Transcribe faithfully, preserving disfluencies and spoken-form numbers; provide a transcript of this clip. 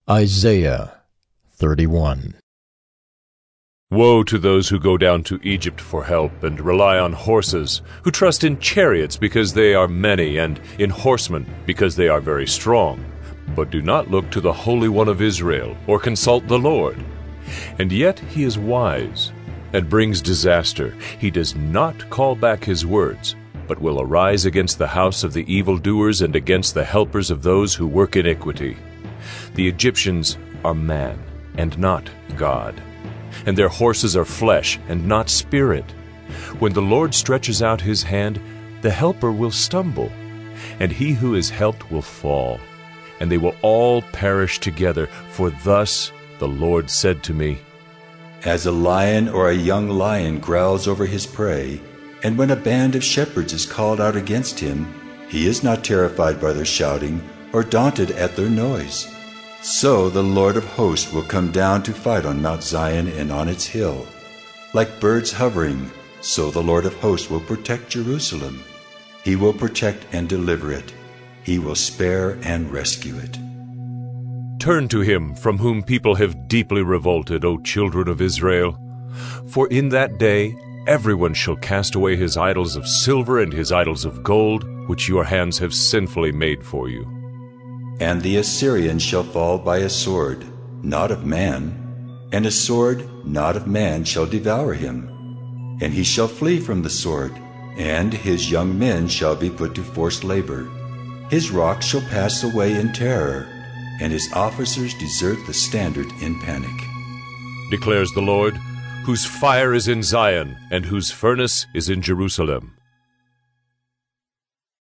Isaiah thirty-one. Woe to those who go down to Egypt for help and rely on horses, who trust in chariots because they are many, and in horsemen because they are very strong, but do not look to the Holy One of Israel or consult the Lord. And yet he is wise and brings disaster. He does not call back his words, but will arise against the house of the evildoers and against the helpers of those who work iniquity. The Egyptians are man and not God, and their horses are flesh and not spirit. When the Lord stretches out his hand, the helper will stumble, and he who is helped will fall, and they will all perish together. For thus the Lord said to me, As a lion or a young lion growls over his prey, and when a band of shepherds is called out against him, he is not terrified by their shouting or daunted at their noise. So the Lord of hosts will come down to fight on Mount Zion and on its hill. Like birds hovering, so the Lord of hosts will protect Jerusalem. He will protect and deliver it. He will spare and rescue it. Turn to him from whom people have deeply revolted, O children of Israel. For in that day everyone shall cast away his idols of silver and his idols of gold, which your hands have sinfully made for you. And the Assyrian shall fall by a sword, not of man, and a sword not of man shall devour him. And he shall flee from the sword, and his young men shall be put to forced labor. His rocks shall pass away in terror, and his officers desert the standard in panic. Declares the Lord, whose fire is in Zion, and whose furnace is in Jerusalem.